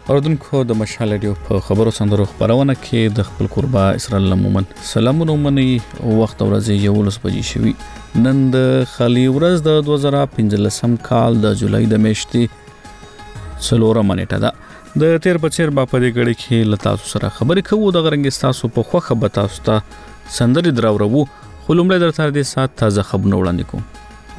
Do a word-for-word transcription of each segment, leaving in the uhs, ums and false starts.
اوردونکو د مشال ریډیو په خبرو سندرو خبرونه کې د خپل قربا اسرائیل مومن سلامونه مني وخت ورځ یو لس بجې شوي نن د خالي ورځ د دوه زره پنځلسم کال د جولای د میاشتې څلورمه نیټه ده د تیر په چیر با په دې غړي کې لتا سره خبرې کوو د غرنګ تاسو په خوخه به تاسو ته سندري دراورو خو لومړی درته د سات تازه خبرونه وړاندې کوم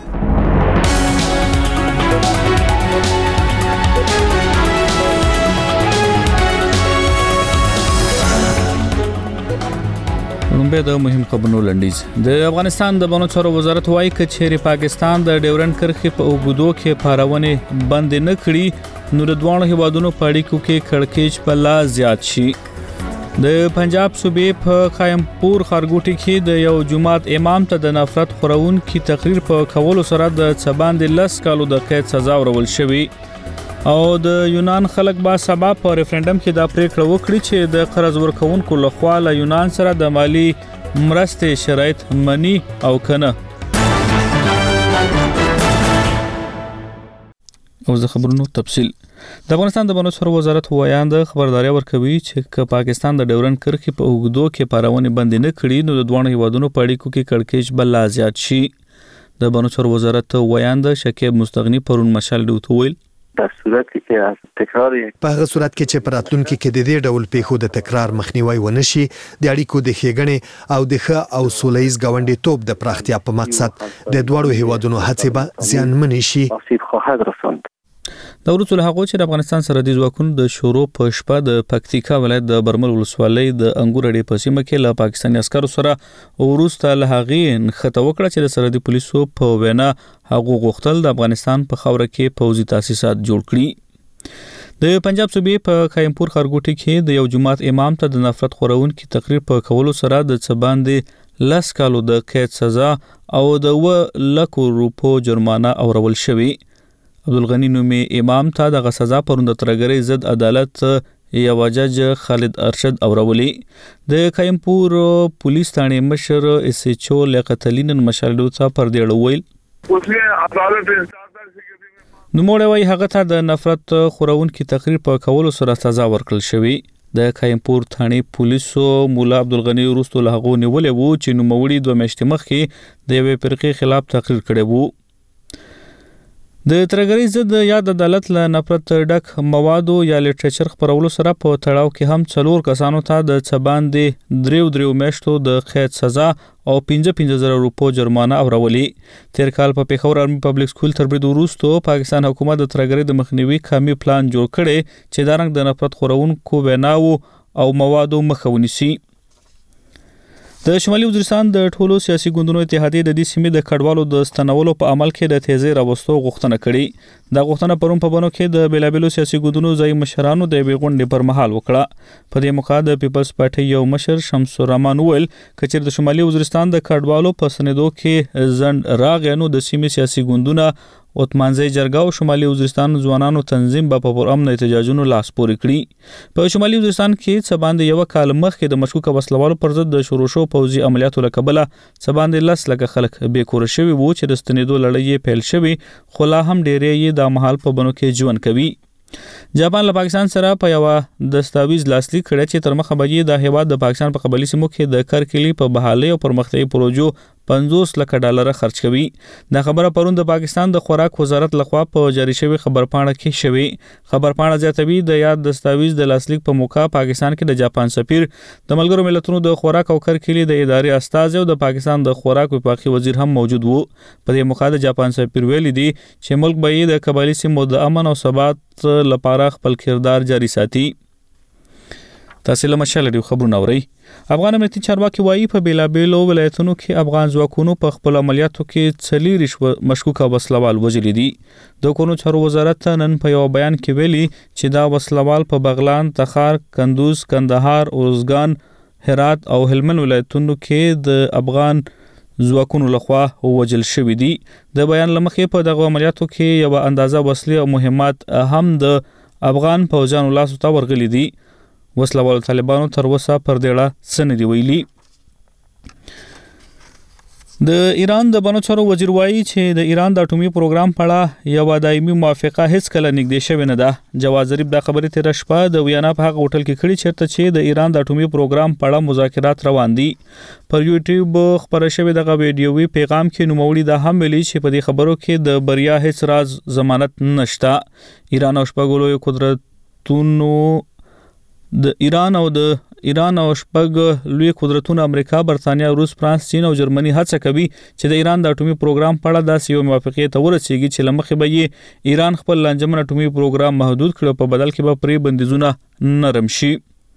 به د مهم خبرونو لنډیز د افغانستان د بانو چارو وزارت وايي چې چیرې پاکستان د ډیورنډ کرښې په اوګدو کې پارونه بند نه کړي نو د دوه هیوادونو په اړیکو کې کړکېچ په لا زیات شي د پنجاب صوبې په خایمپور خارګوټي کې د یو جماعت امام ته د نفرت خورون کې تقریر په کولو سره د څباند لس کالو د قید سزا ورول شوی او د یونان خلک با سبا په ریفرندم کې دا پریکړه وکړي چې د قرض ورکوونکو لخوا له یونان سره د مالی مرستې شرایط منی او کنه. او زه خبرونو تفصیل د افغانستان د بانو چارو وزارت وایاند خبرداري ورکوي چې ک پاکستان د ډیورنډ کرښې په اوګدو کې پارونه بند نه کړي نو د دوه هیوادونو په اړیکو کې کړکېچ بل زیات شي. د بانو چارو وزارت وایاند شکیب مستغنی پرون مشال دی ویل په صورت کې تکرار په هغه صورت کې چې پراتلونکو کې د دې ډول پیښو د تکرار مخنیوي ونشي د اړیکو د ښېګڼې او د ښه او سولهییز ګاونډي توپ د پراختیا په مقصد د دوړو هیوادونو هڅې به زیانمن شي. د ورڅول هغه چې د افغانستان سرحدي ځواکونو د شورو په شپه د پکتیکا ولایت د برمل ولسوالۍ د انګورړې په سیمه کې له پاکستاني عسکرو سره ورسته له هغې خطا وکړه چې د سرحدي پولیسو په وینا هغه غوښتل د افغانستان په خاوره کې پوځي تاسیسات جوړ کړي. د پنجاب صوبې په خایمپور خارګوټي کې د یو جماعت امام ته د نفرت خورونکو تقریر په کولو سره د څباندې لس کالو د قید سزا او د و لکو روپو جرمانه اورول شوی. عبدالغنی نومي امام ته د سزا پروند ترګری ضد عدالت یو جج خالد ارشد اورولي. د خایمپور پولیس ثانې مشر اس ایچ او لیاقت علي نن مشالدو ته پر دی ویل اوسه عدالت نو موږ وايي هغه ته د نفرت خورونکو تقریر په کولو سره سزا ورکړل شوی. د خایمپور ثانې پولیسو مولا عبدالغنی ورستو له هغه نیولې وو چې نو موړي دوه میاشتې مخکې د یوې فرقې خلاف تقریر کړی وو. د ترګری ضد یاد عدالت له نفرت ډک موادو یا لټریچر خبرولو سره په تړاو کې هم څلور کسانو ته د څباندې دریو دریو میاشتو د قید سزا او پنځه پنځه زره روپو جرمانه اورولي. تیر کال په پیښور آرمي پبلک سکول تر برید وروسته پاکستان حکومت د ترګری د مخنیوي قومي پلان جوړ کړي چې دا رنګ د نفرت خورونکو ویناو او موادو مخه ونیسي. د شمالي وزیرستان د ټولو سیاسي ګوندونو اتحادیه د دې سیمې د کډوالو د ستنولو په عمل کې د تیزی راوستو غوښتنه کړې. دا غوښتنه پرون په بنو کې د بیلابلو سیاسي ګوندونو ځای مشرانو د غونډې پر مهال وکړه. په دې موخه د پیپلز پارټي یو مشر شمس الرحمن ویل چې د شمالي وزیرستان د کډوالو په سندو کې ځند راغنو د سیمې سیاسي ګوندونه اوتمانځي جرګه او شمالي وزیرستان ځوانانو تنظیم په پرامن احتجاجونو لاس پورې کړي. په شمالي وزیرستان کې څباندې یو کال مخکې د مشکوک وسلوالو پر ضد د شروع شو پوځي عملیاتو لکبله څباندې لس لکه خلک بې کور شوي وو چې د ستنېدو لړۍ پیل شوی خو لا هم ډېرې یې د محل په بنو کې ژوند کوي. جاپان له پاکستان سره په یو دستاویز لاسلیک کړی چې تر مخه به د هیواد د پاکستان په قبلي سیمو کې د کرکلی په بحالي او پرمختیايي پروژو پنځوس لک ډالر خرج کوي. دا خبره پرون د پاکستان د خوراک وزارت لخوا په جاری شوی خبرپاڼه کې شوی. خبرپاڼه زیاتوي د یاد دستاویز د لاسلیک په موقع پاکستان کې د جاپان سفیر د ملګرو ملتونو د خوراک او کرکلی د ادارې استاذ او د پاکستان د خوراک وفاقي وزیر هم موجود وو. په دې موقع د جاپان سفیر ویلي دي چې ملک به د قبایلی سیمو د امن او ثبات لپاره خپل کردار جاری ساتي. تاسو له مشال دی خبرونه اورئ. افغان امنیتي چارواکي وایي په بیلابېلو ولایتونو کې افغان ځواکونو په خپل عملیاتو کې څلور مشکوکه وسلوال وژلي دي. د کونو چارو وزارت نن په یو بیان کې ویلي چې دا وسلوال په بغلان، تخار، کندوز، کندهار، اروزګان، هرات او هلمند ولایتونو کې د افغان ځواکونو لخوا وژل شوي دي. د بیان لمخې په دغه عملیاتو کې یو اندازه وسلې او مهمات هم د افغان پوځیانو لاسو ته ورغلي دي. وسلوال طالبانو تر اوسه پر دېړه څه نه دی ویلي. د ایران د بانو چارو وزیر وایي چې د ایران د اټومي پروګرام په اړه یو دایمي موافقه هیڅ کله نږدې شوې نه ده. جواز ظریف دا خبرې تیر شپه د ویانا په هغه هوټل کې کړې چیرته چې د ایران د اټومي پروګرام په اړه مذاکرات روان دي. پر یوټیوب خبره شوې دغه ویډیوي پیغام کې نوموړي دا هم ویلي چې په دې خبرو کې د بریا هیڅ راز ضمانت نشته. ایران او شپږ لوی قدرتونو د ایران او د ایران او شپږ لوی قدرتونو امریکا، برتانیا، روس، فرانس، چین او جرمني هڅه کوي چې د ایران د اټومي پروګرام په اړه داسې یو موافقه ته ورسیږي چې لمخې به یې ایران خپل لنجمن اټومي پروګرام محدود کړي، په بدل کې به پرې بندیزونه نرم شي.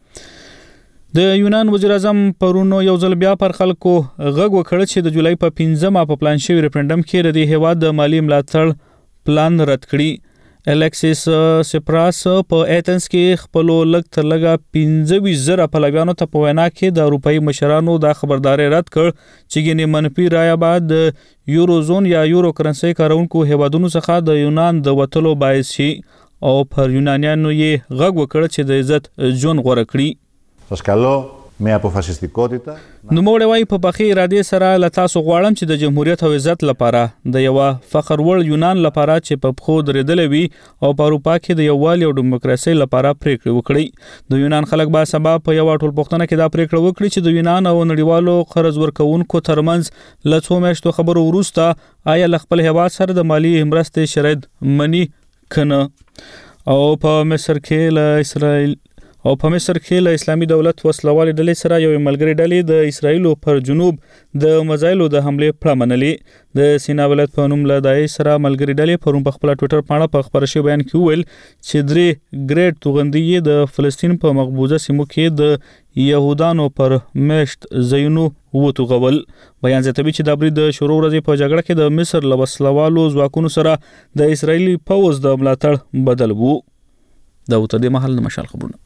د یونان وزیر اعظم پرونو یو ځل بیا پر خلکو غږ وکړ چې د جولای په پنځمه په پلان شوی ریفرندم کې د هیواد د مالی ملاتړ پلان رد کړي. الیکسیس سپراس په ایتنز کې خپل لګ تر لګه پنځه ویشت زره پلویانو ته په وینا کې د اروپאי مشرانو دا خبرداري رد کړ چې ګینه منفي رایه بعد د یورو زون یا یورو کرنسي کارونکو هیوادونو څخه د یونان د وټلو باعث شي او پر یونانیانو یې غږ وکړ چې د عزت ژوند غوړه کړي. تاسو مې اپوفاسیستیکوتیتا نو موږ وایي په بخي اراده سره ل تاسو غواړم چې د جمهوریت او عزت لپاره د یو فخر وړ یونان لپاره چې په خو درېدل وي او په اروپا کې د یووالي او دیموکراسي لپاره پریکړه وکړي. د یونان خلک به سبا په یو ټول پښتنه کې دا پریکړه وکړي چې د یونان او نړیوالو قرض ورکوونکو ترمنځ ل څو میاشتو خبرو وروسته آیا ل خپل هیواد سره د مالی مرستې شرایط منی کنه. او په مصر کې ل اسرائیل او په مصر کې له اسلامي دولت وسلوالې ډلې سره یو ملګری ډلې د اسرایل پر جنوب د مزایلو د حمله پړه منلې. د سینا ولایت په نوم له دای سره ملګری ډلې پرون په خپل ټوئیټر باندې په خبر شوی بیان کې ویل چې درې ګریډ توغندي د فلسطین په مقبوضه سیمو کې د يهودانو پر مشت زینو وټوغول. بیان زیاتوي چې د برید شروع ورځې په جګړه کې د مصر له وسلوالو ځواکونو سره د اسرایلی پوز د ملاتړ بدل وو. دا وته د محل مشال خبرونه.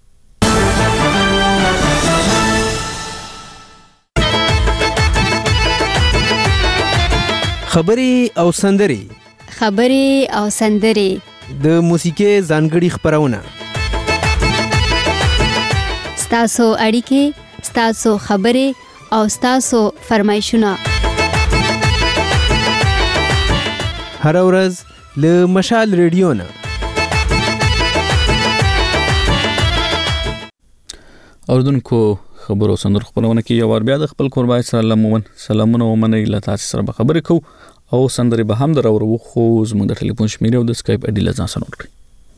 خبري او سندري خبري او سندري د موسیقي ځانګړي خبرونه ستاسو اړیکې ستاسو خبري او ستاسو فرمایشونه هر ورځ له مشال ریډیو نه. اوردونکو خبرو سندر خبرونه کې یو ور بیا د خپل قربای سره لمون سلامونه ومنئ لته سره به خبرې کو او سندري به هم درو خو زموږ د ټلیفون شمیره او د اسکایپ اډی لزان سره نوٹ کړئ.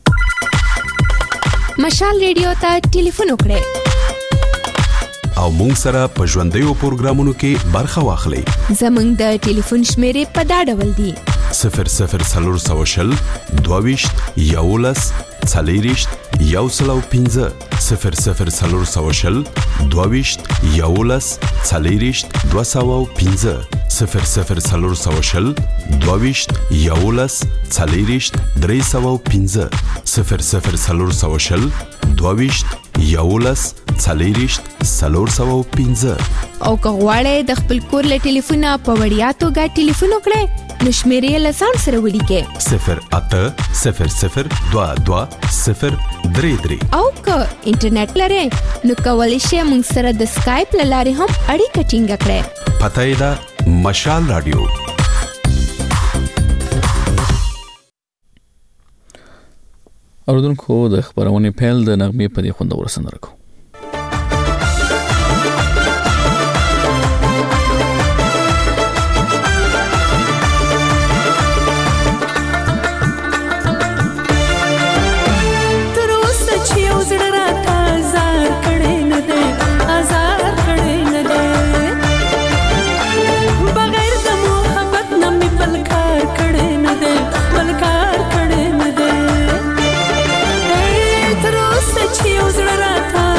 مشال ریډیو ته ټلیفون وکړئ او مونږ سره په ژوندۍ پروګرامونو کې برخه واخلئ. زموږ د ټلیفون شمیره په دا ډول دی: صفر صفر څلور سوشل دویشت یولس څلېریشت یو سل او پنځه صفر صفر څلور سوشل دویشت یولس څلېریشت دوه سوه او پنځه صفر صفر څلور سوشل دویشت یولس څلېریشت درې سوه او پنځه صفر صفر څلور سوشل دویشت یولس څلېریشت څلور سوه او پنځه. او که غواړئ د خپل کور له ټلیفونه په وړیا توګه ټلیفون وکړئ نو شمیرې له ځان سره ولیکئ: صفر اته صفر صفر دوه دوه صفر درې درې. او که انټرنیټ لرئ نو کولی شئ موږ سره د سکایپ له لارې هم اړیکه ټینګه کړئ. پته یې ده مشال رادیو. اوردونکو د خبرونې پیل د نغمې په دې خوندور سندره کو. Thank you.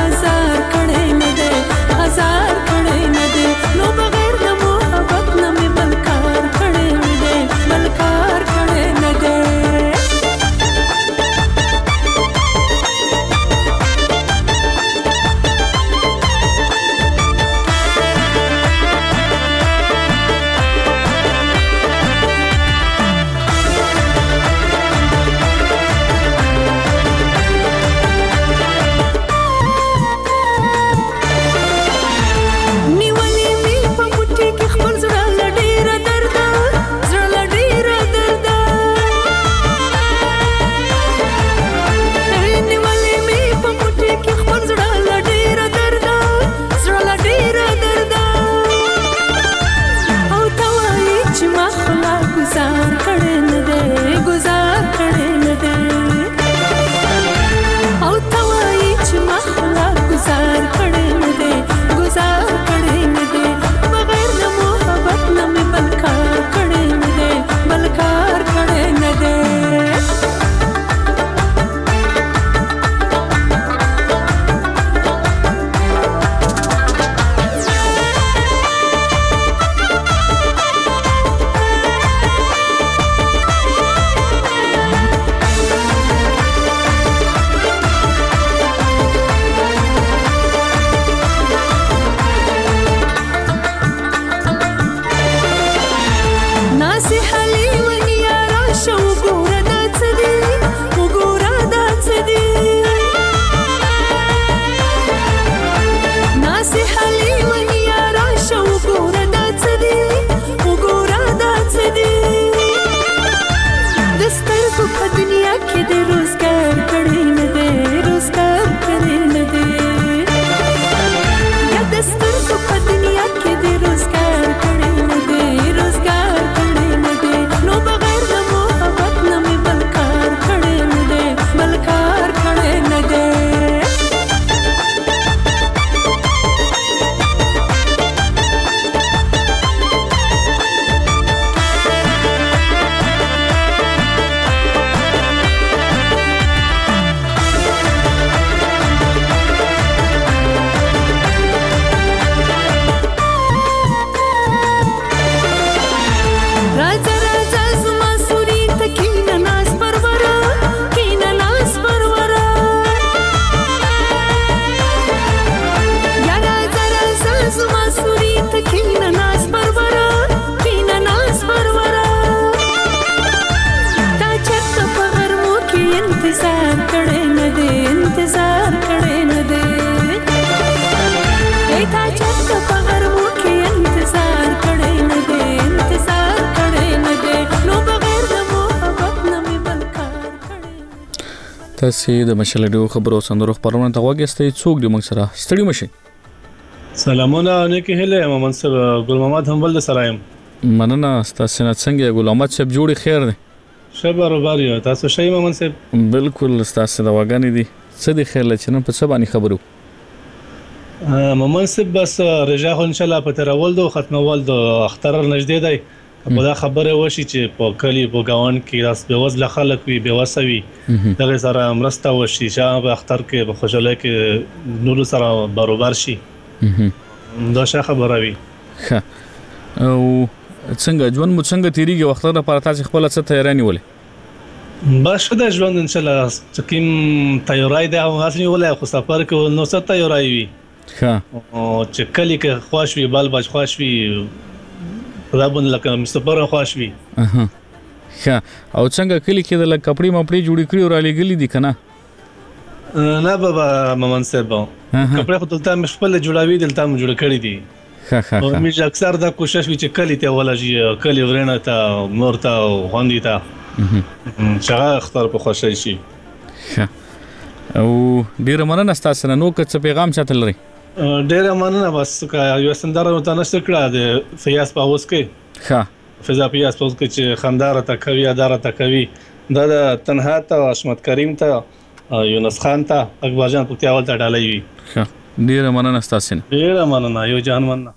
تاسو د مشلډو خبرو سندرو خبرونه ته وګورئ څوک د موږ سره ستړي مشي. سلامونه نیکی هله ما منصب ګل محمد هم ول سره يم. مننه تاسو نه څنګه ګل محمد صاحب جوړي خیر دی. شبر وباري تاسو شي ما منصب. بالکل تاسو د وګانی دي څه دی خیر لچنه په څه باندې خبرو. ما منصب بس رجاء ان شاء الله په ترول دو ختمول دو اختر نږدې دی. په دا خبره وشي چې په کلی په گاون کې راس به وزله خلک وي به وسوي دغه سره امرسته وشي چې په اختر کې په خوشاله کې نور سره برابر شي دا څه خبره وي. ښه او څنګه ژوند مو څنګه تیریږي وخت لپاره تاسو خپل څه تیاری ولې باشه د ژوند ان شاء الله چې کوم تیاری دی او غاسنی ولې خو سفر کې نو څه تیاری وي. ښه او چې کلی کې خوش وي بل بچ خوش وي خدابون لکه مستپره خوش وي. اها ښه او څنګه کلی کې د کپړې مپړې جوړې کړې او را لګلې دي کنه نه بابا ممن صاحب کپړې خو دلته مې خپل جوړاوي دلته مې جوړ کړې دي. ښه ښه او مې اکثر دا کوشش وی چې کلی ته ولږي کلی ورنه ته مور ته غوندې ته چې اختر په خوشی شي. ښه او ډیر مننه تاسو نو که پیغام چاتل لري. ډیره مننه بس یو سندره ته نشته کړه د فیاض پاوس کې. ښه فیضا پیاض پاوس کې چې خنداره ته کوي اداره ته کوي دا د تنها ته اشمت کریم ته یونس خان ته اکبر جان پکتیاول ته ډالۍ وي. ښه ډیره مننه تاسو ډیره مننه یو جان مننه.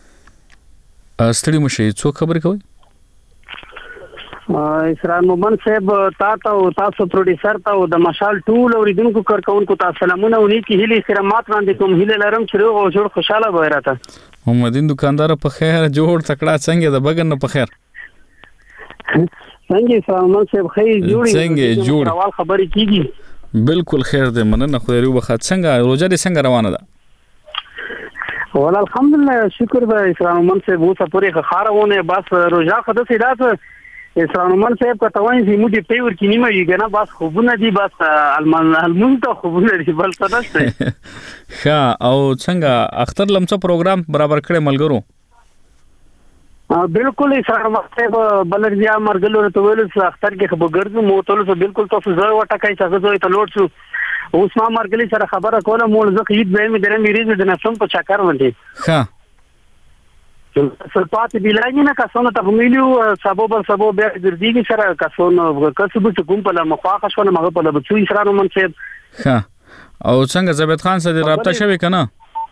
ستړي مشي څو خبرې کوي. اسرار مومن صاحب تاسو او تاسو پروډوسر ته او د مشال ټول اوریدونکو کارکونکو ته سلامونه ونی کی هلي خدمات وړاندې کوم هلي لرم چې روغ او جوړ خوشاله وای راته. محمدین دکاندار په خیر جوړ تکړه څنګه د بغن په خیر څنګه اسرار مومن صاحب خیر جوړي څنګه جوړ اول خبرې کیږي. بالکل خیر دی مننه خو یې وخت څنګه روزه دې څنګه روانه ده. ولا الحمدلله شکر به اسرار مومن صاحب اوسه پورې خارونه بس روزه خدای سي راته اسلام من صاحب کا توان سي مودي پیور کې نیمه یې کنه بس خوبونه دي بس المان المون ته خوبونه دي بل څه نشته. ښه او څنګه اختر لمڅه پروګرام برابر کړي ملګرو. بالکل اسلام صاحب بلرجیا مرګلو ته ویل چې اختر کې خبر ګرځو مو ټول څه بالکل تاسو زوی وټکای څنګه زوی ته لوټ شو اوس ما مرګلی سره خبره کوله مول زه خید به مې درې مې ریز د نفسم په چکر باندې. ښه سلطات بیلانی نه کسونه ته ویلو سبب سبب به درځي سره کسونه کسب څه کوم په مخاخه شو نه مغه په لبڅو اسرار من صاحب. ښه او څنګه زبید خان سره رابطه شوی کنه.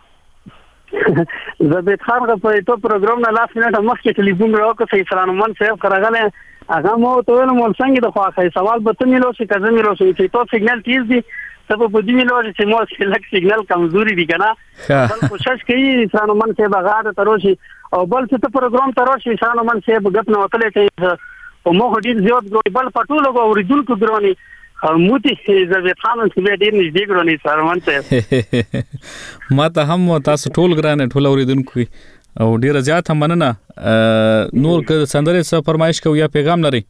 زبید خان په تو پروګرام نه لاس منټه مخکې ټلیفون راوکړ چې اسرار من صاحب کراغله هغه مو ته ول مول څنګه د خواخه سوال به ته ملو چې کزه ملو چې تو سیګنال تیز دی سبب په دې ملو چې مو سلک سیګنال کمزوري دي کنه. بل کوشش کوي اسرار من صاحب هغه ته روشي او بل څه پروګرام ته راشي انسان من صاحب غپ نه وتلې چې په مخ ډیر زیات غوي بل پټولو اوریدونکو ګرونی موتی زبید خان چې ډیر نږدې ګرونی سره من صاحب ما ته هم تاسو ټول ګرانه ټول اوریدونکو او ډیر زیات مننه. نور که سندره څه فرمایش کوي یا پیغام لري.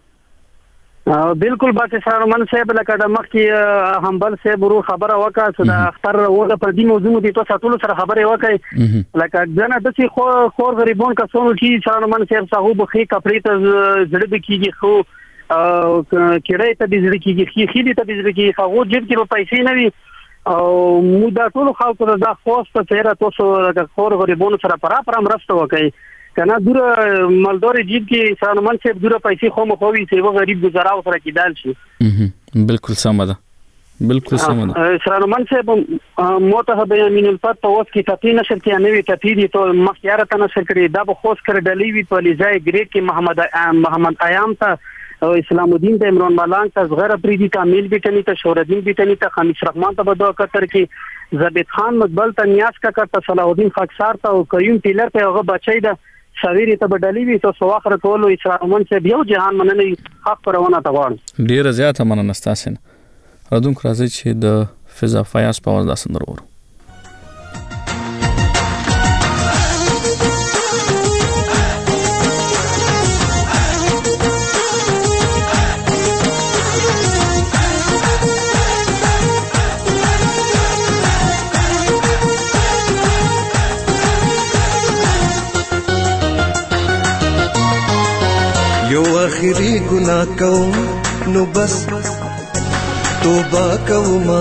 بالکل باسي سره من صاحب لکه د مخکې همبل صاحب ورو خبره وکړه چې د اختر وګه پر دې موضوع دي تاسو ټول سره خبره وکړي لکه ځنه د څه خو خور غریبون کسونو چې سره من صاحب صاحب خې کپړې ته زړه بکیږي خو کړه ته دې زړه کیږي خې خې دې ته دې زړه کیږي خو جيب کې پیسې نه وي او مو دا ټول خلکو د خوسته چیرې تاسو د خور غریبون سره پرا پرم رسته وکړي کنه دور مالدار جیب کې انسان من صاحب دور پیسې خو مخ وي چې و غریب گزارا سره کېدل شي. بالکل سم ده بالکل سم ده. انسان من صاحب متهب یمین الفت اوس کې تتی نشر کې انوي تتی دي ته مخیاره ته نشر کړي دا به خوش کړ ډلې وی په لیزای ګریډ کې محمد محمد ایام ته اسلام الدین ته عمران ملان ته غیر پریدي ته میل بیٹنی ته شورالدین بیٹنی ته خمیس رحمان ته بدو کتر کې زبید خان مقبل ته نیاز کا کړ ته صلاح الدین خاکسار ته او کریم ټیلر ته هغه بچی ده شاویری ته بدلی وی ته سو اخر کولو اسلام من سے یو جهان مننه حق پرونه تا غواړم. ډیر زیات مننه تاسو نه ردون راځي چې د فضا فیاض په واسطه سندرو ورو. یو اخیری گناہ کوم نو بس توبه کوما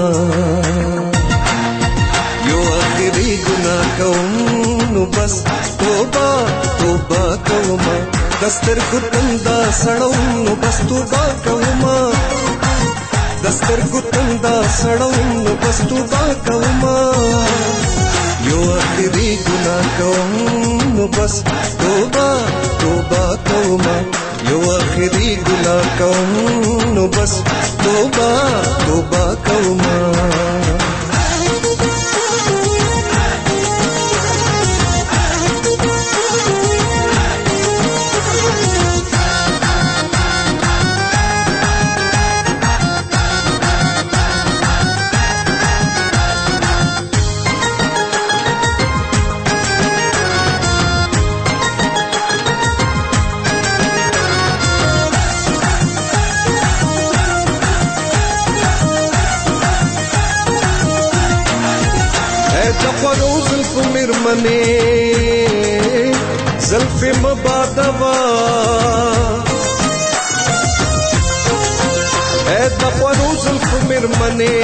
یو اخري ګناه کوم نو بس توبه توبه کوما دستر ګتندا سړو نو بس توبه کوما دستر ګتندا سړو نو بس توبه کوما یو اخري ګناه کوم نو بس توبه توبه کوما یو اخري ګناه کوم نو بس توبه توبه کوما منی زلف مبادوا اے دخوانو زلف مرمنی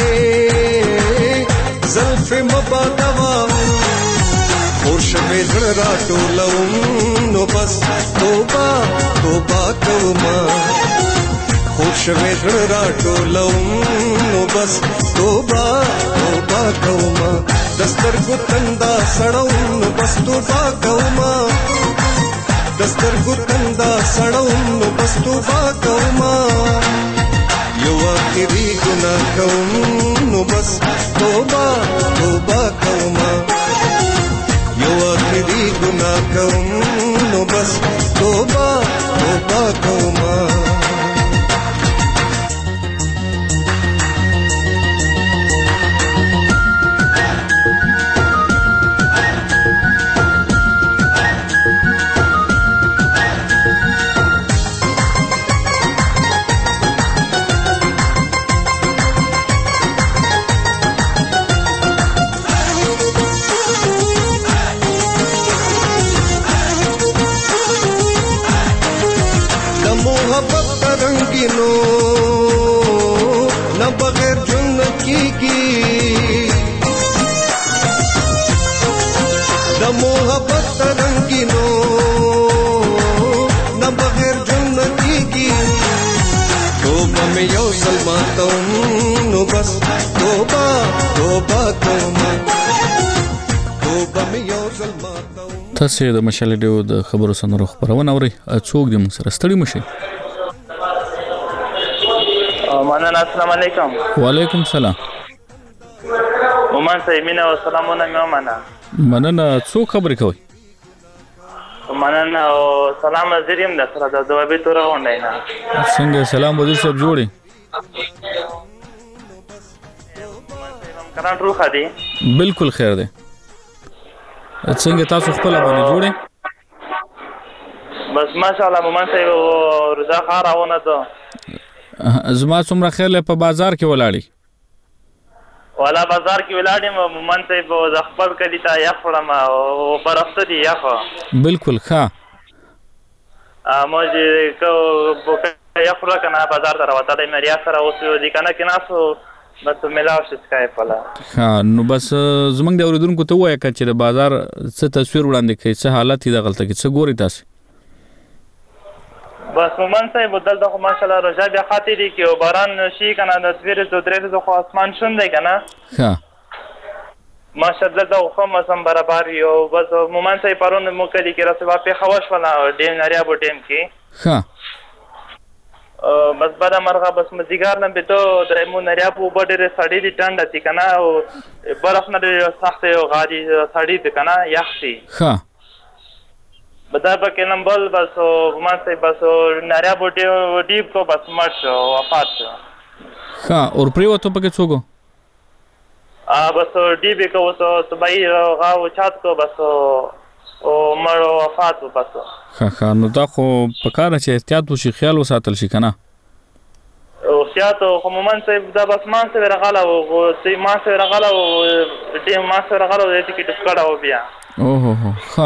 زلف مبادوا خوش ویزن را ټولوم نو بس توبه توبه کوما خوش ویزن را ټولوم نو بس توبه توبه کوما دستر ګتندا سړو نو بس توبه کوما دستر ګتندا سړو نو بس توبه کوما یو اخري ګناه کوم نو بس توبه توبه کوما یو اخري ګناه کوم نو بس توبه توبه کوما न बगैर जुन्नती की न मोहब्बत रंगीनो न बगैर जुन्नती की तोबा में यो सलमाता हूँ बस तोबा तोबा तोबा तोबा में यो सलमाता हूँ تاسو د مشال ډیو د خبرو سنورو خبرونه اوري څوک دې موږ سره ستړي مشي مننه السلام علیکم وعلیکم السلام مومن سیمینه او سلامونه مې ومنه مننه څوک خبرې کوي مننه او سلام زریم د سره د دوابې تور غونډای نه څنګه سلام وزیر صاحب جوړي کران روخه دي بالکل خیر دی څنګه تاسو خپل باندې جوړي بس ماشاءالله مومن صاحب رضا خاراونه ته زما څومره خیال په بازار کې ولاړی ولا بازار کې ولاړم مومن صاحب د خپل کلی ته یخ فرم او برفته دی یخ بالکل ښه موږ کو یخ فرا کنه بازار ته راوتلې مریا سره اوس دي کنه کې ناسو بس ملاو شي سکای پلا ها نو بس زمنګ د اوریدونکو ته وایي چې د بازار څه تصویر وړاندې کوي څه حالت دی غلطه کې څه ګوري تاسو بس مومن صاحب دلته خو ماشاءالله رجا بیا خاطر دي کې باران شي کنه د تیر د درې د خو اسمان شون دی کنه ها ماشاءالله دا خو موسم برابر یو بس مومن صاحب پرون مو کلی کې رسوا په خواش ولا ډیم ناریا بو ډیم کې ها بس بعد مرغه بس مزیګار نه به ته درمو ناریا په بډره سړی دي ټنډ دي کنه او برف نه سخت یو غادي سړی دي کنه یخسي ها بدار پکې نمبل بس مومن صاحب بس ناریا بو ډیپ کو بس مړ شو وفات شو ها اور پریوتو پکې څوګو ا بس ډیپ کو وسو سبای غاو چات کو بس او مړ وفات بس ها ها نو دا خو پکاره چې احتیاط وشي خیال وساتل شي کنه او احتیاط خو مومن صاحب دا بس مان سره رغاله او سي ما سره رغاله او دې ما سره رغاله دې کې ټکړه و بیا او هو ها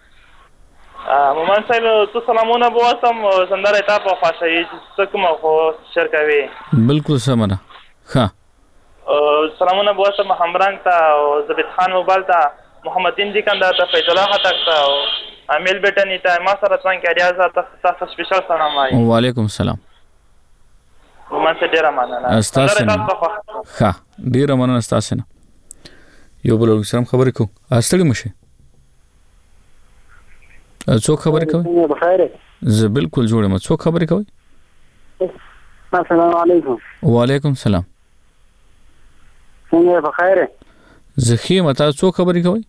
مومن صاحب تو سلامونه بواسم سندره تا په خاصه چې کوم خو شرکوي بالکل سمره ها سلامونه بواسطه همرنګ ته او زبید خان موبایل ته محمد دین دکاندار ته فیض الله خټک ته او امیل بیٹنی ته ما سره څنګه ریاض ته تاسو سپیشل سلام وایم. وعلیکم السلام. من څه ډیر مننه. تاسو نه ها ډیر مننه تاسو نه. یو بل سلام خبرې کو استړي مشه. څوک خبرې کوي؟ بخیر. زه بالکل جوړ یم. څوک خبرې کوي؟ السلام علیکم. وعلیکم السلام. څنګه بخیر؟ زه خې متا څوک خبرې کوي؟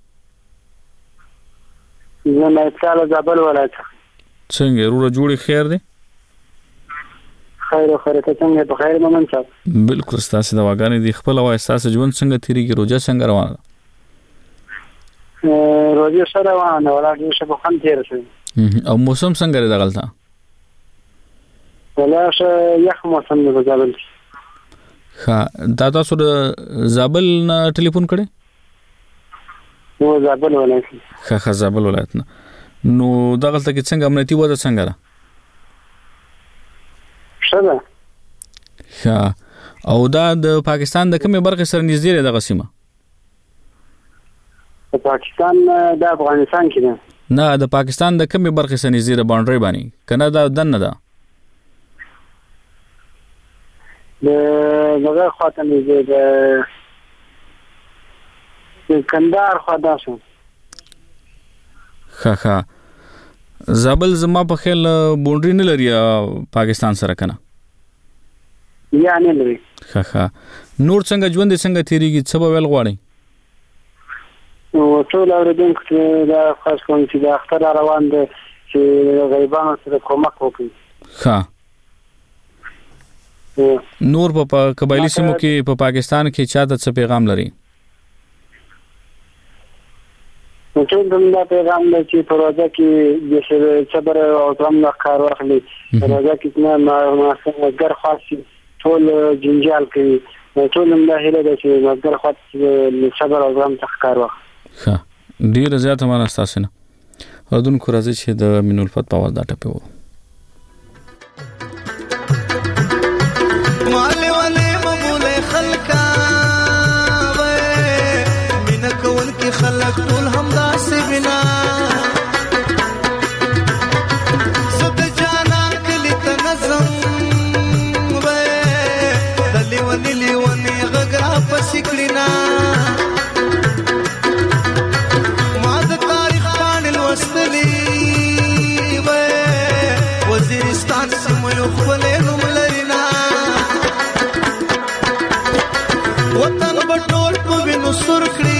زه نه تعالی زابل ولایت. څنګه روړه جوړې خیر دی؟ خیر خیر ته څنګه بخیر مومن صاحب؟ بالکل ستاسو د واګانې دی خپل وای ستاسو ژوند څنګه تیریږي روزه څنګه روانه؟ روزه سره روانه ولا دې څه په خان تیر شي. او موسم څنګه دی دغلته؟ ولا ش یخ موسم دی زابل. ها دا تاسو د زابل نه ټلیفون کړی؟ نو زابل ولایت. ها ها زابل ولایت نه. نو دغلته کې څنګه امنیتي وضع څنګه ده؟ شته. ها او دا د پاکستان د کومه برخه سره نږدې ده دغه سیمه؟ د پاکستان د افغانستان کې ده. نه د پاکستان د کومه برخه سره نږدې ده باونډري باندې کنه دا دنه ده؟ د دغه خاطر نږدې ده د کندهار خواته شو. ها ها زابل زما په خیال باونډري نه لري پاکستان سره کنه؟ یا نه لري. ها ها نور څنګه ژوند څنګه تیریږي څه به ویل غواړي؟ نو ټول اوریدونکو دا خاص کوم چې د اختر روان دي چې غریبانو سره کومک وکړي. ها نور په قبایلی سیمو کې په پاکستان کې چاته څه پیغام لري؟ نو ټول دا پیغام دی چې په روزه کې د صبر او زغم نه کار واخلي. روزه کې نه ما څنګه خاص ټول جنجال کوي. ټول دا هیله ده چې مګر خاص صبر او زغم څخه کار واخلي. ها ډیر زیات مانه تاسو نه. ودونکو راځي چې د مینول فت په واده ټپه وو. خلق ټول همدا سبنا زد جانا کلی تنظم وې دلی ونی لیونی غغرا پسکلینا ما د تاریخ باندې لوستلی وې وزیرستان سم یو خپل نوم لرینا وطن بټول په وینو سر کړی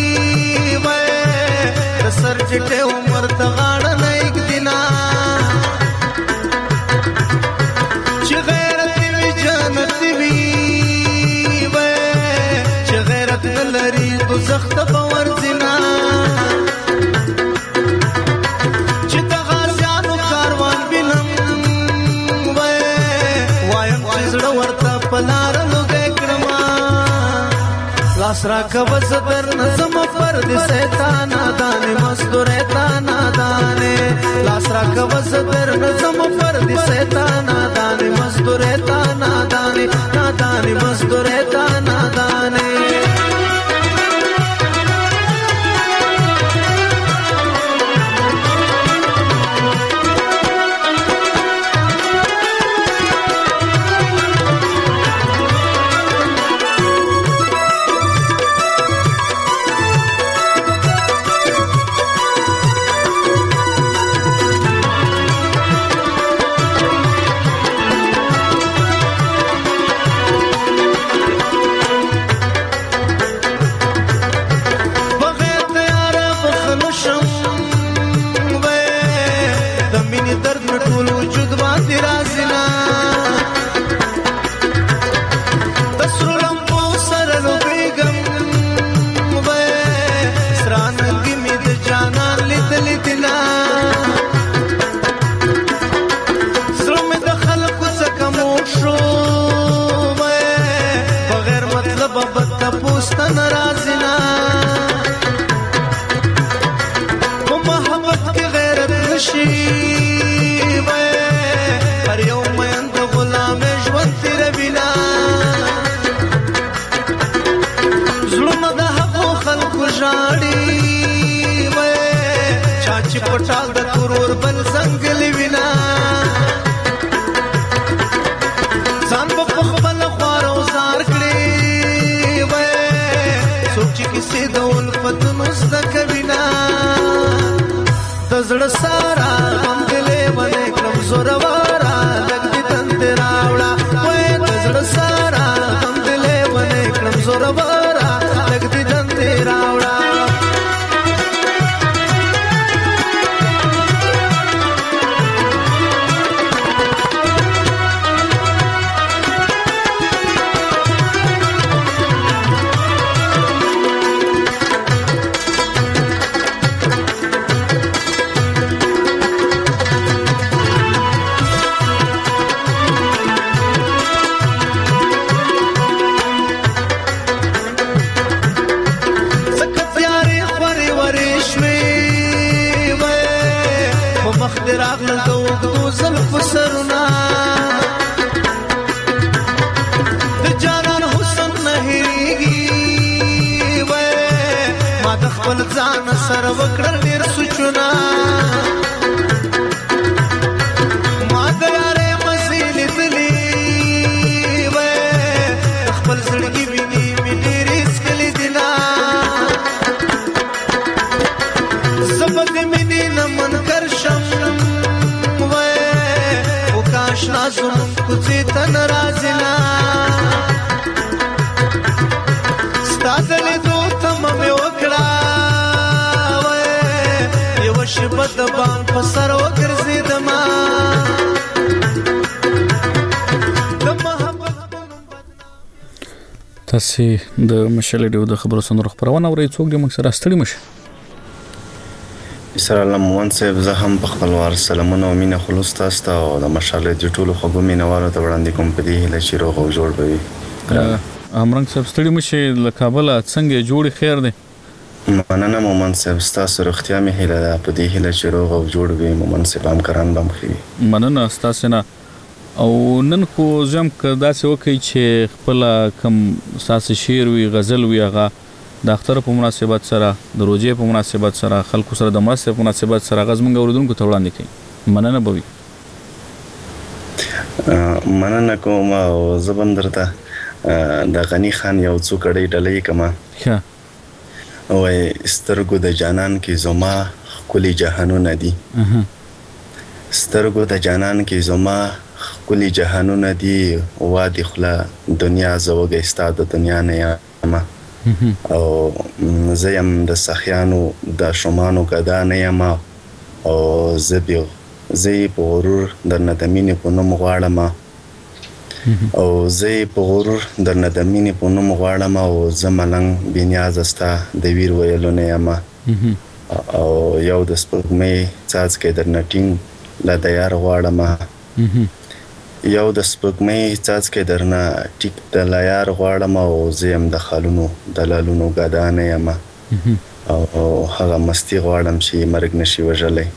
سر جټه عمر تغاړه نه یک دینا چې غیرت وی جنت وی وې چې غیرت لري دوزخ ته باور دینا چې د غازیانو کاروان بینم وې وایم چې زړه ورته پلار لوګې کړما لاس را کبز در نظم پر د سیتانا دانه مزدور تانا دانه لاس را کبز در نظم پر د سیتانا دانه مزدور تانا دانه دانه مزدور تانا دانه چې پټال د تورور بل زنګل وینا ځان په خپل خوار او زار کړی وای سوچ کیسه د الفت مست کوینا د زړه سارا هم دلې باندې کړم زور وارا لګ دې تند راوړا وای د زړه سارا هم دلې باندې کړم زور وارا لګ دې تند راوړا راغل د وګدو زلف سرنا د جانان حسن نه هېږي وای ما د خپل ځان سره وکړل ډېر سوچونه ما د یارې مزې لیدلې وای خپل زړګي ویني مې ډېرې څکلې دي نه زه به د مینې نه منکر شم آشنا زمون کوڅې ته ناراضینا ستاسو له دوه تم مې وکړه وای یو شپه د بام په سر وګرځیدما تاسو د مشالې د خبرو سره خبرونه اورئ څوک د موږ سره ستړي مشه سره الله مومن صاحب زه هم په خپلوار سلامونه او مینه خلوص تاسو ته او د مشالې د ټولو خوږو مینوالو ته وړاندې کوم په دې هیله چې روغ او جوړ وي امرنګ صاحب ستړي مشه له کابل څنګه جوړ خیر دی مننه مومن صاحب تاسو رختیا مې هیله ده په دې هیله چې روغ او جوړ وي مومن صاحب هم کران بم خي مننه تاسو نه او نن خو زم کدا څه وکي چې خپل کم تاسو شعر وی غزل وی هغه د اختر په مناسبت سره د روزې په مناسبت سره خلکو سره د مرسته په مناسبت سره غزمنګ اوردونکو ته وړاندې کړي مننه بوي مننه کوم او زبم درته د غنی خان یو څو کړي ډلې کما ښه وای سترګو د جانان کې زما کلی جهانونه دي سترګو د جانان کې زما کلی جهانونه دي وادي خلا دنیا زوګه استاد دنیا نه یا او زیم د سخیانو د شومانو کدا نه یم او زبیو زی په غرور د ندمینې په نوم غواړم او زی په غرور د ندمینې په نوم غواړم او زملنګ بنیاز استا د ویر ویلو نه یم او یو د سپوږمۍ څاڅ کې د نټینګ لا تیار غواړم یو د سپوږمۍ څاڅکې درنه ټیک د لایار غواړم او زیم د خالونو د لالونو ګدانه یم او هغه مستی غواړم چې مرګ نشي وژلې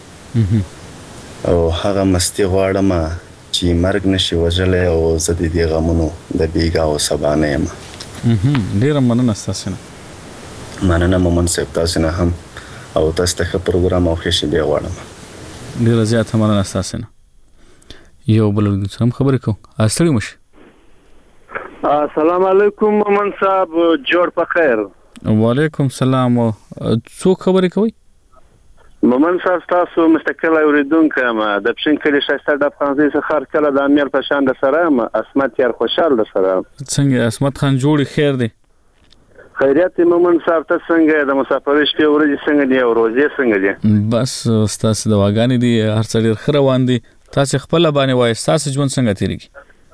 او هغه مستی غواړم چې مرګ نشي وژلې او زه د دې غمونو د بیګا او سبانه یم ډیر مننه تاسو نه مننه مومن صاحب تاسو نه هم او تاسو ته پروګرام او ښه شي دی غواړم ډیر زیات مننه تاسو نه یو بل سم خبرې کو استړي مشه السلام علیکم مومن صاحب جوړ په خیر وعلیکم السلام څو خبرې کوي مومن صاحب تاسو مستقل اوریدونکو ما د پښین کلی شایسته د افغانستان څخه کله د امیر په شان د سره اسمت یار خوشحال د سره څنګه اسمت خان جوړ خیر دی خیریت مومن صاحب ته څنګه د مسافرۍ شپې ورځې څنګه دی او روزې څنګه دی بس تاسو د واګانی دی هر څه ډیر خروان دي تاسو خپل باندې وای تاسو ژوند څنګه تیریږي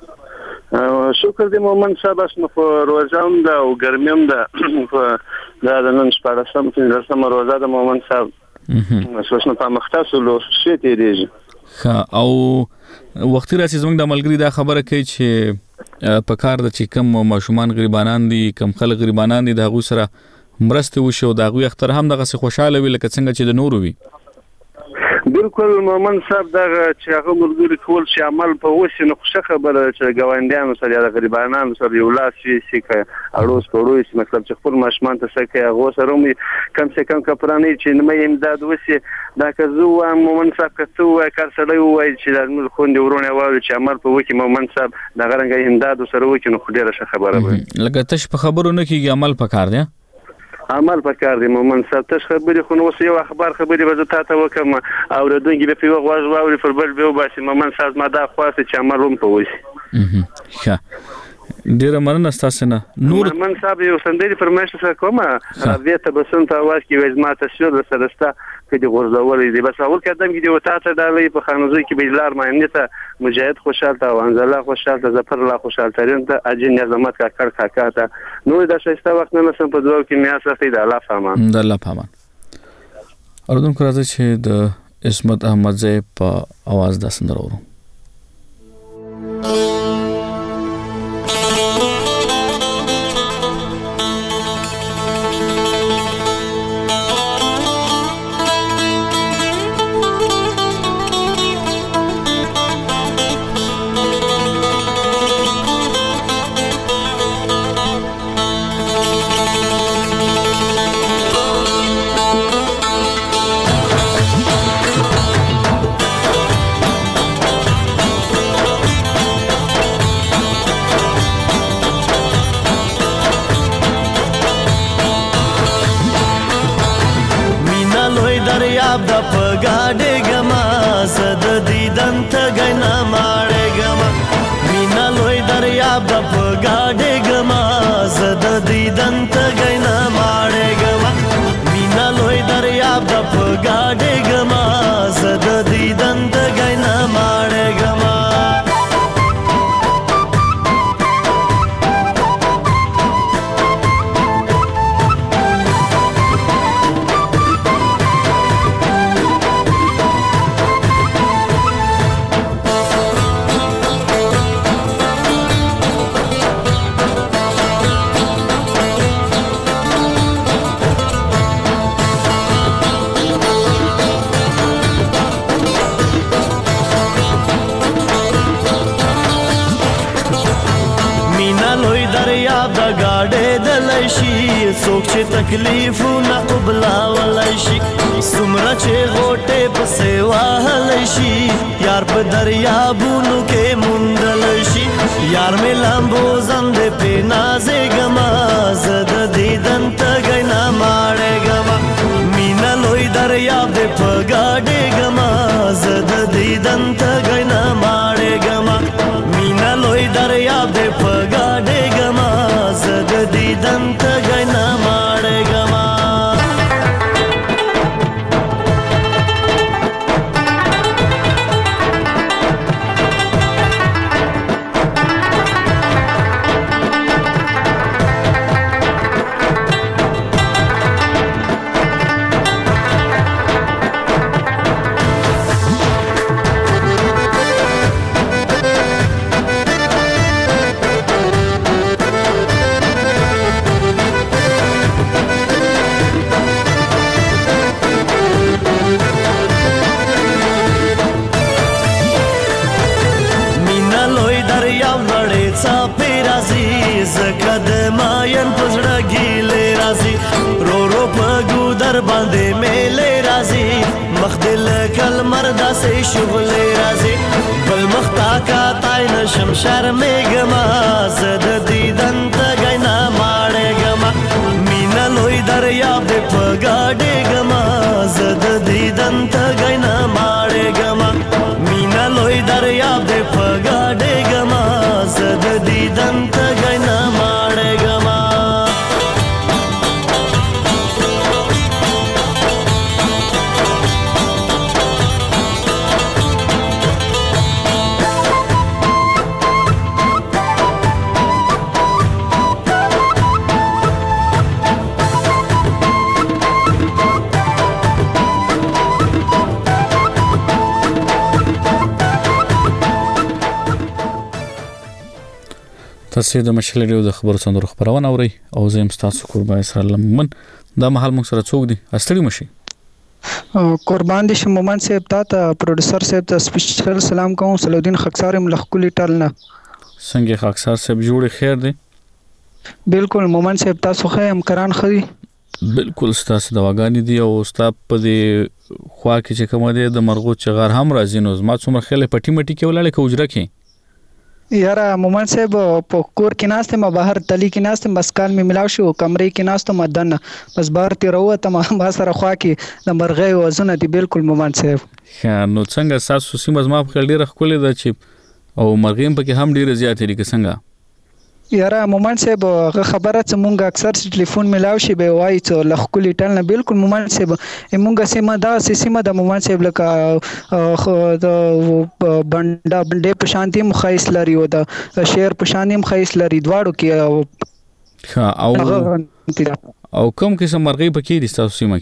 شکر دې مومن صاحب اسمه په روزام دا او ګرمیم دا دا د نن شپه سم چې سم روزه د مومن صاحب سوچنه په مختص لو شي تیریږي او وختي راځي زموږ د ملګری دا خبره کوي چې په کار د چې کم ماشومان غریبانان دي کم خلک غریبانان دي دا غو سره مرسته وشو دا غو اختر هم دغه خوشاله وي لکه څنګه چې د نورو وي بالکل مومن صاحب دا چې هغه ملګری کول چې عمل په وسی نو خوشا خبره چې ګاونډیانو سره د غریبانو سره یو لاس شي چې اړوس کوړوي چې مطلب چې خپل ماشمان ته سکه هغه سره مې کم څه کم کپرانی چې نه امداد وسی دا که زه مومن صاحب که څه کار سره وای چې د موږ خوندې ورونه وایي چې عمل په وکی مومن صاحب دا غرنګ امداد سره وکي نو ډیره ښه خبره وي لکه تاسو په خبرو نه کیږي عمل پکار دی عمل پکار دی مومن صاحب تاسو خبرې خو نو یو اخبار خبرې به زه تاسو وکم او ردونکي به په غواړ واوري پر بل به وباسي مومن صاحب ما دا خواسته چې عمل روم په وسی ښه ډیره مننه تاسو نه نور مومن صاحب یو سندري فرمایش سره کومه راځي ته بسنت اواز کې وځما تاسو د سرستا کې د غورځولې دی بس اول قدم کې دی وتا ته ډالې په خانوزي کې بجلار معنی ته مجاهد خوشاله ته وانزله خوشاله ته ظفر الله خوشاله ترين ته اجن نظامت کا کړ کاکا ته نو دا شایسته وخت نه سم په دوه کې میاسه فید الله فهمان د الله فهمان اردن کو راځي چې د اسمت احمد زئی په आवाज د سندرو د پګاډه ګما زد دیدن ته غنا ماړه ګما مینا لوی دریاب د پګاډه ګما زد دیدن ته غنا ماړه ګما مینا لوی دریاب د پګاډه ګما زد دیدن ته غنا ماړه ګما څوک چې تکلیفونه قبلا ولای شي سمره چې غوټه په سیوا هلای شي یار په دریابونو کې مونډل شي یار مې لامبو زند په نازې ګما زد دیدن ته غنا ماړه ګما مینا لوی دریاب په گاډه ګما زد دیدن ته غنا ماړه ګما مینا لوی دریاب په گاډه ګما زد دیدن ته غنا ماړه ګما ماین پزړه ګیلې راځي رو رو پګو در باندې میلې راځي مخ دل کل مردا سي شغلې راځي بل مختا کا تاین شمشر میګما زد دیدن ته غنا ماړې ګما مینا لوی دریاب په گاډه ګما زد دیدن ته غنا ماړې ګما مینا لوی دریاب په گاډه ګما زد دیدن ته غنا ماړې ګما تاسو د مشل ریو د خبرو څنګه خبرونه اوري او زم تاسو قربان اسرائیل من دا محل موږ سره څوک دي استړي مشي قربان دي شم مومن صاحب تا ته پروډوسر صاحب ته سپیشل سلام کوم. صلاح خاکسار ملخکلی ټالنه څنګه خاکسار صاحب جوړ خیر دی؟ بالکل مومن صاحب تاسو خو هم کران خري بالکل ستاسو دواګانې دي او ستا په دې خوا کې چې کوم دی د مرغو چغار هم راځي نو ما څومره خېله پټي مټي کې ولاړې کوجره کې یاره مومن صاحب په کور کې ناشته ما بهر تلی کې ناشته بس کال می ملاو شو کمرې کې ناشته مدن بس بهر تی روته ما ما سره خوا کې د مرغې وزن دي. بالکل مومن صاحب نو څنګه تاسو سیمه ما په ډیره خولې ده چې او مرغې په کې هم ډیره زیاتې دي څنګه؟ یاره مومن صاحب خبره چې مونږ اکثر ټلیفون ملاو شي به وایي چې لخکلی ټلنه. بالکل مومن صاحب مونږه سیمه دا سیمه د مومن صاحب لکه د بندا بندې په شانتي مخایس لري او د شهر په شانتي مخایس لري دواړو کې او او کوم قسم مرغې پکې دي تاسو سیمه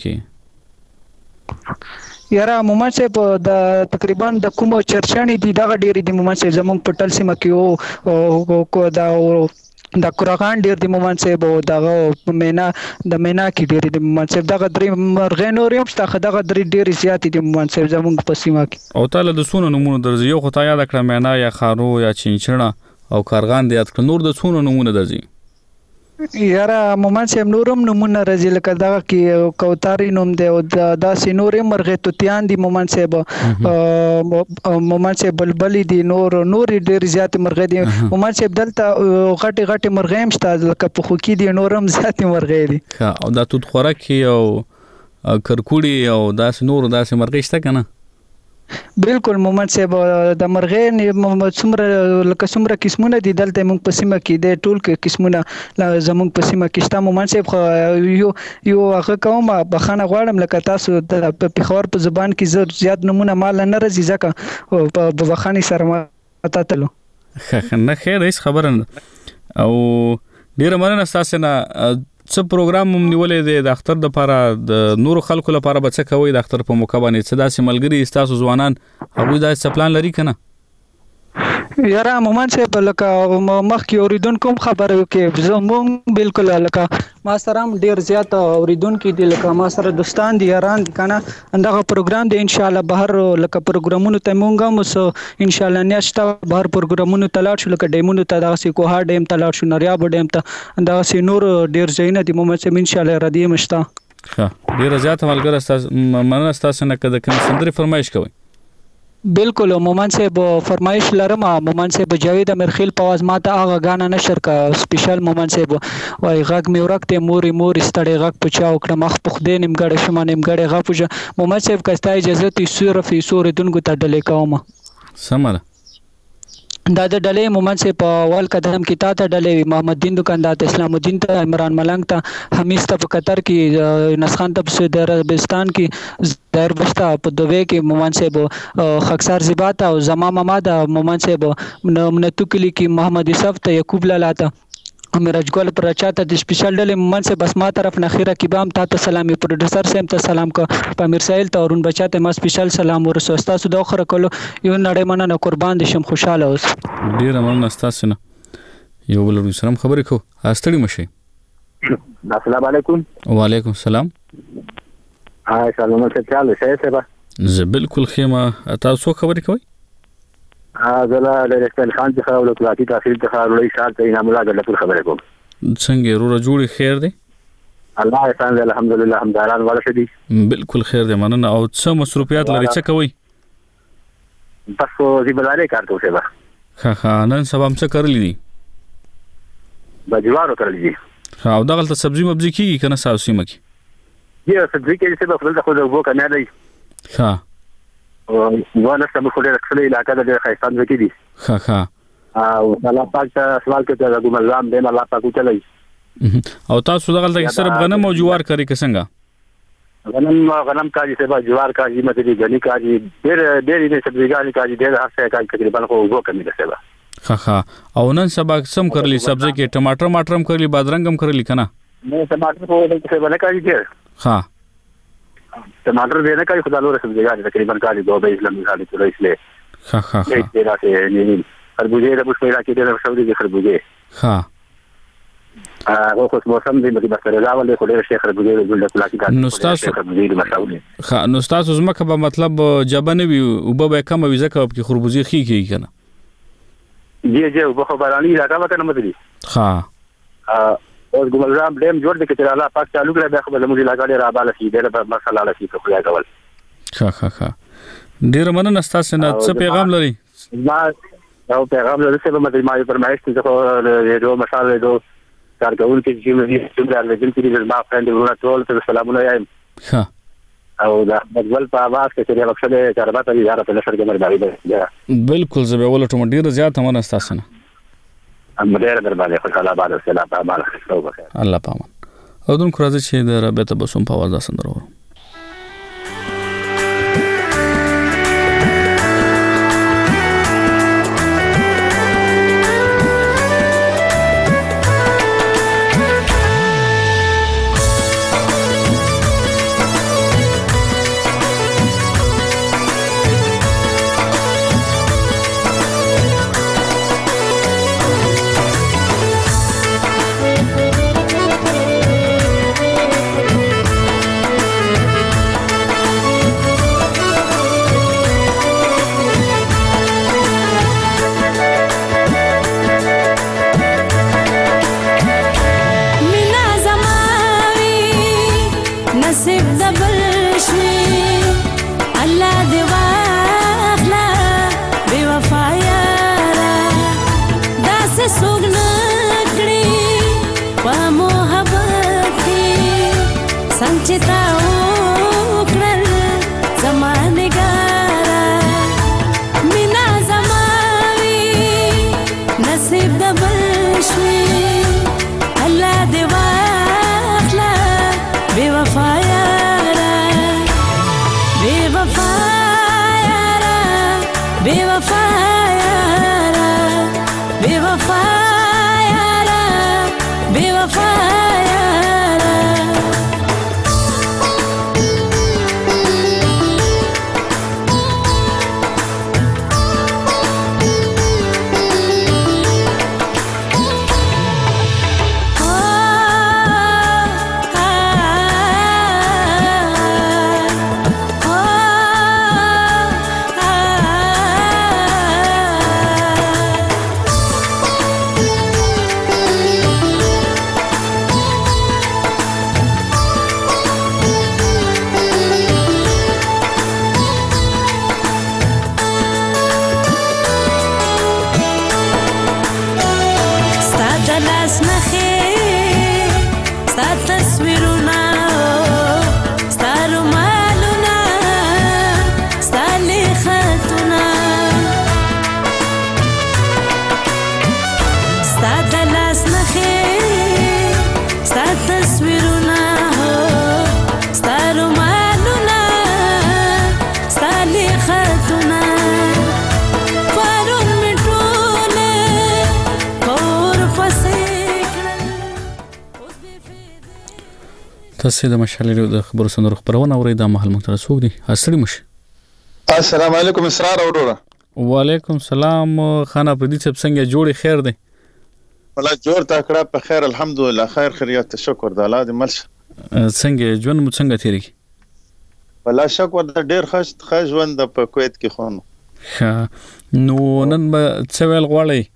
کې؟ یاره مومن صاحب د تقریبا د کوم چرچانی دي دا ډېری دي مومن صاحب زموږ په ټل سیمه کې او دا د قرغان ډېر دي مومن صاحب او دغه مینا د مینا کې ډېر دي مومن صاحب دغه درې مرغې نور هم شته دغه درې ډېر زیات دي مومن صاحب زموږ په سیمه کې. او تعالی د سونو نمونه درځي یو خو تا یاد کړه مینا یا خارو یا چینچړه او کارغان دي یاد کړه نور د سونو نمونه درځي؟ یاره مومن صاحب نورم نمونه راځي لکه دغه کې کوتاري نوم دی او داسې نورې مرغې توتیان دي مومن صاحب مومن صاحب بلبلي دي نور نور ډېر زیات مرغې دي مومن صاحب دلته غټي غټي مرغې هم شته لکه په خوکی دي نورم زیات مرغې دي. او دا توت خوراکي او کرکوړي او داسې نور داسې مرغې شته کنه؟ بالکل مومن صاحب د مرغې څومره لکه څومره قسمونه دي دلته موږ په سیمه کې د ټول کې قسمونه زموږ په سیمه کې شته مومن صاحب. یو یو هغه کوم بخانه غواړم لکه تاسو د پېښور په زبان کې زر زیات نمونه مال نه راځي ځکه په بخاني سره ماته تلو نه خیر هیڅ خبره نه او ډیره مننه تاسو نه. څه پروګرام مم نیولې دی د اختر د لپاره د نورو خلکو لپاره به څه کوي د اختر په موقع باندې څه داسې ملګري تاسو ځوانان هغوی دا څه پلان لري کنه؟ یاره مومن صاحب لکه مخکې اوریدونکو هم خبرې وکړې زموږ بالکل لکه ما سره هم ډېر زیات اوریدونکي دي لکه ما سره دوستان دي یاران دي کنه دغه پروګرام دی انشاءالله بهر لکه پروګرامونو ته مونږ هم اوس انشاءالله نیاشته بهر پروګرامونو ته لاړ شو لکه ډیمونو ته دغسې کوها ډیم ته لاړ شو نریاب ډیم ته دغسې نور ډېر ځایونه دي مومن صاحب انشاءالله ارادې هم شته. ښه ډېره زیاته ملګری ستاسو مننه ستاسو نه که د کومې سندرې فرمایش کوئ؟ بالکل مومن صاحب فرمایش لرم مومن صاحب جاوید امرخیل په आवाज ماته هغه غانا نشر کا سپیشل مومن صاحب وای غږ می ورکته موري موري ستړي غږ پچاو کړه مخ په خدای نیمګړې شمه نیمګړې غږ پوجا مومن صاحب کستا اجازه تی صرف سور دونګو ته ډلې کوم سمره دا د ډلې مومن صاحب په اول قدم کې تا ته ډلې محمد دین دکاندار اسلام الدین ته عمران ملنګ ته حمیز ته په قطر کې نسخان ته په سعودي عربستان کې ظاهر بستا په دوبه کې مومن صاحب خاکسار زیبات او زما ماما د مومن صاحب منتو کلی کې محمد یوسف ته یعقوب لالا ته میراج ګل پر چاته د سپیشل ډلې مومن صاحب بس ما طرف نه خیره کې بام ته سلامي پروډوسر صاحب ته سلام کو په امیر سایل ته ورون بچاته ما سپیشل سلام ورسو تاسو د اخر کولو یو نړۍ مننه قربان دي شم خوشاله اوس ډیر مننه تاسو نه یو بل سلام خبرې کو استړي مشي. السلام علیکم. وعلیکم السلام. هاي سلام څه چل شه سبا زه بالکل خیمه تاسو خبرې کوئ؟ زلا د خپل خان څخه او لوکلاتی تحصیل څخه لوی شال ته انعام الله غل خبره کوم. څنګه رورا جوړي خیر دی؟ الله احسان الحمدلله همداران ولا شدي. بالکل خیر دی مننه. او څه مصروفیات لري څه کوي؟ بس زی بازارې کار کوم سبا. ها ها نن سبا هم څه کړلی دي؟ بجوارو کړلی دي. ها او دغه ته سبزی مبزی کیږي کنه ساسي مکی؟ یا سبزی کې څه په خپل خو د وو کنه دی. ها وانا سم خو له خپل علاقې د خیستان وکړي دي. ها ها او الله پاک ته سوال کوي د کوم نظام دی الله پاک چلای. او تاسو دغه ته صرف غنم او جوار کوي که څنګه؟ غنم غنم کاږي سبا جوار کاږي مته غنی کاږي ډېر ډېر دې سبزیګانی کاږي ډېر هڅه کوي تقریبا خو وګو کمی ده سبا. ها ها او نن سبا سم کرلی سبزی کې ټماټر ماټرم کرلی بادرنګ هم کرلی کنه؟ نه ټماټر خو دې سبا نه کاږي ډېر. ها टमाटर देने का ही खुदा लो रसम जगह तकरीबन का दो बे इस्लामी खाली तो इसलिए हां हां एक तेरा से नहीं खरबूजे रे कुछ मेरा के दे सऊदी के खरबूजे हां هغه خو موسم دی مګر بس رضا ولې خو ډېر شیخ ربوی د پلاټي کار نو تاسو ها نو تاسو زمکه به مطلب جبنه وي او به کم وي ځکه په خربوزي خي کیږي کنه جی جی وبخ باراني علاقہ وکنه مدري ها اوس ګملزام ډیم جوړ دي چې الله پاک چالو کړی دا خبره موږ علاقہ ډیر آباد شي ډیر مسله لسی په خیا کول ښه ښه ښه ډیر مننه تاسو نه څه پیغام لري ما او پیغام لري چې ما د ما فرمایش ته خو ریډیو مشال ریډیو کارګون کې چې موږ څنګه لګل چې ما فرند ورونه ټول ته سلامونه وایم ښه او دا بدل په आवाज کې چې وکړه چې رباته دي زاره په لشر کې مرداري ده بالکل زه به ولټم ډیر زیات مننه تاسو نه ام ډیر درباندې خوشاله آباد سلام په امان الله پامان او دن خو راځي چې د رابطه بسوم په आवाज سندرو تاسو د مشالې د خبرو سندرو خبرونه اورئ د محل محترم سوق دي اسړي مشه السلام علیکم اسرار اوروره وعلیکم السلام خانه په دې څه څنګه جوړي خیر دی ولا جوړ تا کړه په خیر الحمدلله خیر خیریت شکر د الله دې مل څنګه ژوند مو څنګه تیری ولا شکر د ډیر خوش خوش ژوند په کویت کې خونو نو نن څه ویل غواړئ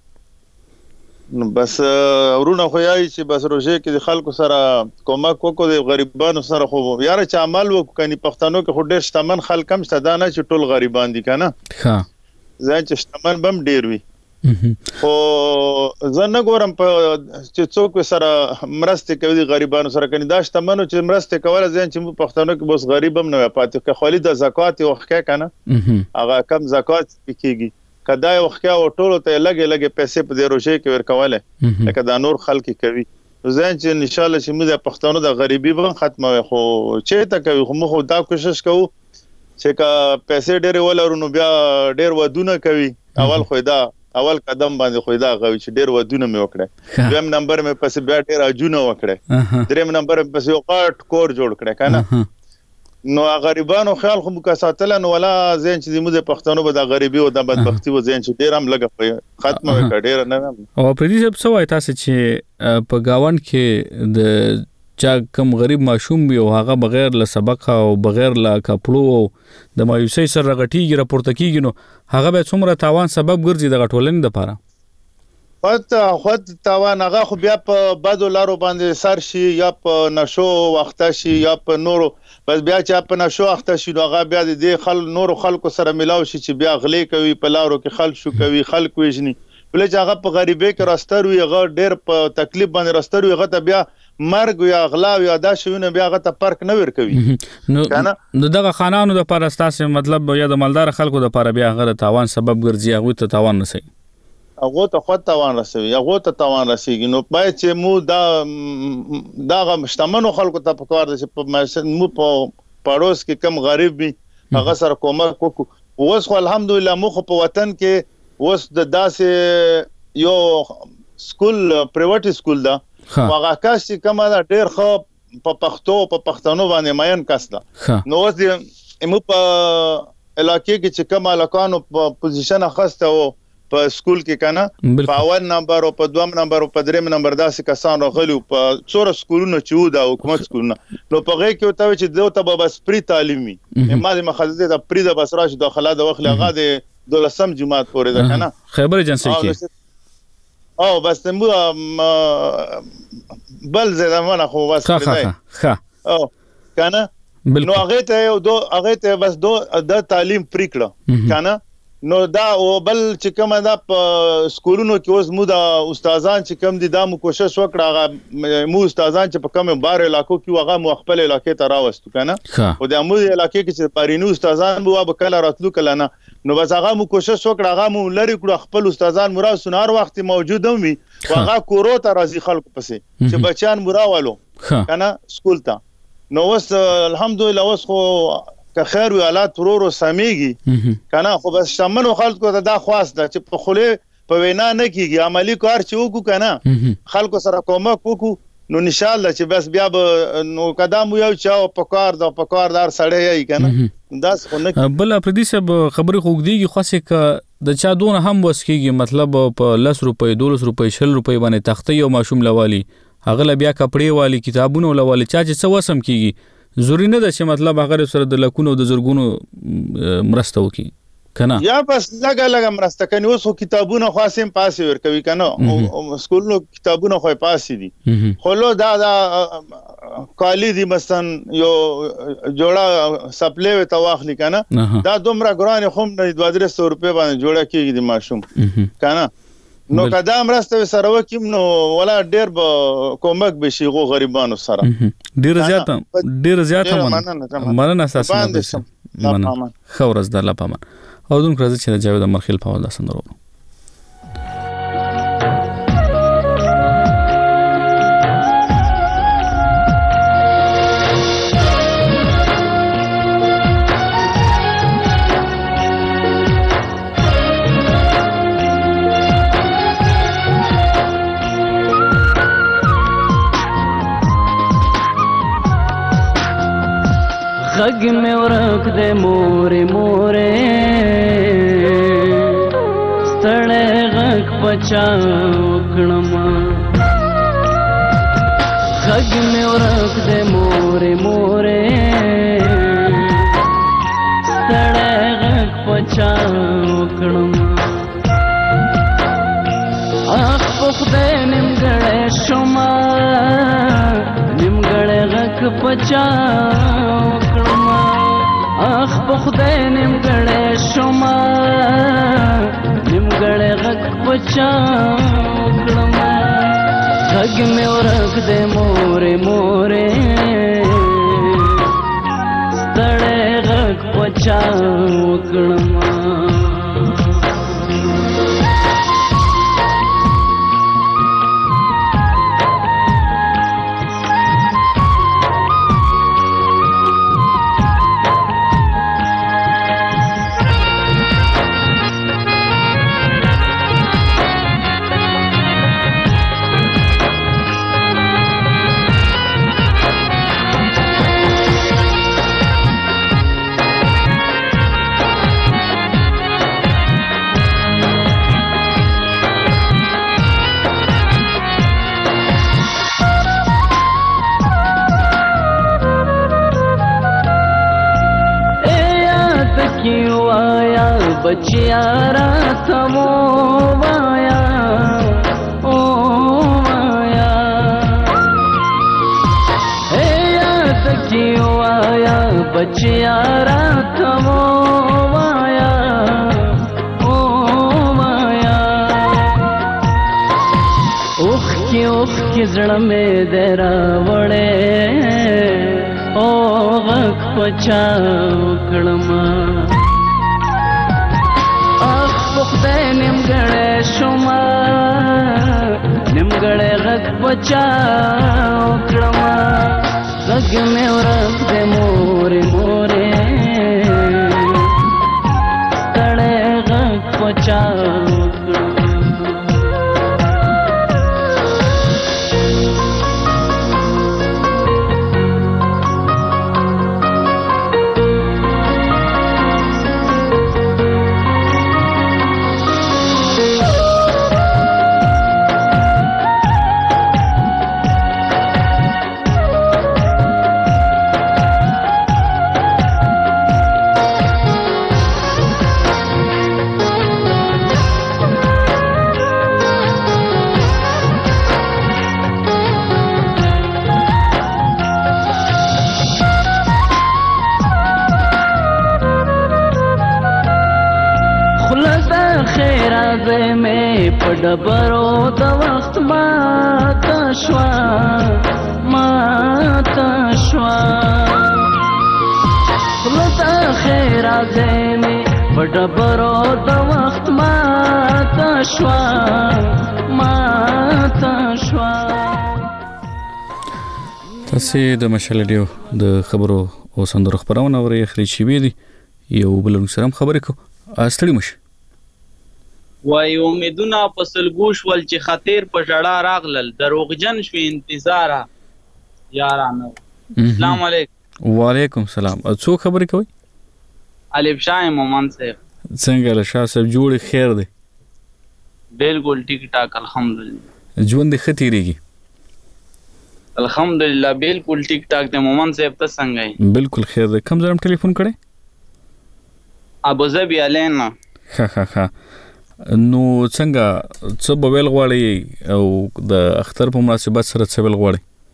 نو بس ورونه خو یای چې بس روزه کې د خلکو سره کومک وکړو د غریبانو سره خو یاره چې عمل وکړي کني پښتنو کې خو ډېر شتمن خلک هم شته دا نه چې ټول غریبان دي کنه ها ځان چې شتمن بم ډېر وي خو زه نه ګورم په چې څوک سره مرسته کوي د غریبانو سره کني دا شتمنو چې مرسته کوله ځان چې پښتنو کې بس غریب هم نه پاتې که خالي د زکات یو حق کنه هغه کم زکات کیږي کدا یو خیا او ټولو ته لګي لګي پیسې په دې روزه کې ورکواله لکه دا نور خلک کوي ځان چې ان شاء الله چې موږ د پښتنو د غریبي به ختمه خو چې تا کوي خو موږ دا کوشش کوو چې کا پیسې ډېر ولرونو بیا ډېر ودونه کوي اول خو دا اول قدم باندې خو دا غوي چې ډېر ودونه مې وکړه دویم نمبر مې پس بیا ډېر اجونه وکړه دریم نمبر پس یو قاټ کور جوړ کړه کنه نو غریبانو خیال خو مکاساتل نو ولا زین چې موږ پښتنو به د غریبي او د بدبختی و زین چې ډیر هم لګه ختمه وکړ ډیر نه او په دې څه وای تاسو چې په گاوند کې د چا کم غریب ماشوم وي او هغه بغیر له سبق او بغیر له کپړو او د مایوسۍ سره غټیږي راپورته کیږي نو هغه به څومره تاوان سبب ګرځي د غټولنې لپاره خود خود تاوان هغه خو بیا په بدو لارو باندې سر شي یا په نشو وخته شي یا په نورو بس بیا چې په نشو وخته شي نو هغه بیا د خل نورو خلکو سره ملاو شي چې بیا غلې کوي په لارو کې خلک شو کوي خلک وژني بل چې هغه په غریبۍ کې راستر وي هغه ډېر په تکلیف باندې راستر وي هغه ته بیا مرګ یا غلا یا دا شونه بیا هغه ته پرک نه ور کوي نو نو دغه خانانو د لپاره ستاسو مطلب یا د مالدار خلکو د لپاره بیا هغه تاوان سبب ګرځي هغه ته تاوان نشي هغه ته خو تاوان رسوي هغه ته تاوان رسیږي نو پای چې مو دا دا مشتمنو خلکو ته په کار دي چې مو په پاروس کې کم غریب وي هغه سره کومک وکړو اوس خو الحمدلله مو په وطن کې اوس د داسې یو سکول پرایویټ سکول دا هغه کاش چې کومه دا ډېر خو په پښتو په پښتنو باندې ماین کاسته نو اوس د مو په علاقې کې چې کومه لکانو په پوزیشن اخسته او په سکول کې کنه په اول نمبر او په دوم نمبر او په دریم نمبر داسې کسان راغلي په څوره سکولونو چې و دا حکومت سکولونه نو په غي کې ته چې دوی ته بس پری تعلیمي ما د مخزده د پری د بس راشي داخله د وخت لغه د دولسم جماعت پورې ده کنه خبر ایجنسی کې او بس مو بل زمانه خو بس ښه ښه او کنه نو هغه ته یو دو هغه ته بس دو د تعلیم پری کړه کنه نو دا او بل چې کومه دا په سکولونو کې اوس مو دا استادان چې کوم دي دا مو کوشش وکړه هغه مو استادان چې په کومه بار علاقو کې هغه مو خپل علاقې ته راوستو کنه او د مو علاقې کې چې پارینو استادان مو به کله راتلو کله نه نو بس هغه مو کوشش وکړه هغه مو لری کړو خپل استادان مو راو سنار وخت موجود وي هغه کورو ته راځي خلکو پسې چې بچان مو راولو کنه سکول ته نو اوس الحمدلله اوس خو که خیر وی حالات ورورو سميږي کنه خو بس شمنو خلکو ته دا خواست ده چې په خله په وینا نه کیږي عملی کار چې وکړو کنه خلکو سره کومک وکړو نو ان شاء الله چې بس بیا به نو قدم یو چاو په کار د په کاردار سړی یې کنه داس خو نه بل پردي سب خبري خوګديږي خاصه ک د چا دون هم وسکیږي مطلب په لس روپۍ دولس روپۍ شل روپۍ باندې تختې او ماشوم لوالي هغه بیا کپړې والی کتابونه لوالي چا چې څه وسم کیږي ضروري نه ده چې مطلب هغه سره د لکونو د زرګونو مرسته وکي کنه یا بس لګا لګا مرسته کوي اوس کتابونه خاصم پاسې ور کوي کنه سکولونو کتابونه خو پاسې دي خو لو دا دا کالی دي مثلا یو جوړه سپلې ته واخلي کنه دا دومره ګران خو نه دوه درې سو روپے باندې جوړه کیږي د ماشوم کنه نو قدم راسته سره وکیم نو ولا ډیر به کومک بشي غو غریبانو سره ډیر زیات ډیر زیات مننه اساسا مننه خورز در لپاره او دون کړه چې جاوید مرخیل په ودا سندرو غږ مې ورک دې مورې مورې ستړی غږ پچا وکړم غږ مې ورک دې مورې مورې ستړی غږ پچا وکړم اخ په خدای نیمګړی شومه نیمګړی غږ پچا اخ په خدای نیمګړی شومه نیمګړی غږ پچا وکړم غږ مې ورک دی مورې مورې ستړی غږ پچا وکړم सखियों आया बचिया रात वो माया ओ माया हे या सखियों आया बचिया रात वो माया ओ माया उख की उख की जड़ में देरा वड़े ओ वक पचाओ कड़मा अख पुख्ते निमगड़े शुमा निमगड़े गक पचाओ कड़मा गग में रख दे मोरे मोरे कड़े गक पचाओ डबरो द वक्त माता श्वा माता श्वा लता खैरा ज़ेमे डबरो द वक्त माता श्वा माता श्वा تاسې د مشال ډیو د خبرو او سندرو خبرونه اوري خري شي وي دي یو بل سره خبرې کو استړي مش وای امیدونه فصل ګوش ول چې خطر په جړه راغلل دروغجن شو انتظار یارانو السلام علیکم وعلیکم السلام څو خبرې کوي الف شاه مومن صاحب څنګه له شاه صاحب جوړ خیر دی بالکل ټیک ټاک الحمدلله ژوند خطرېږي الحمدلله بالکل ټیک ټاک دی مومن صاحب ته څنګه بالکل خیر دی کوم ځای ټلیفون کړي ابو ظبي الینا ها ها ها نو څنګه څه بویل غواړي او د اختر په مناسبت سره څه ویل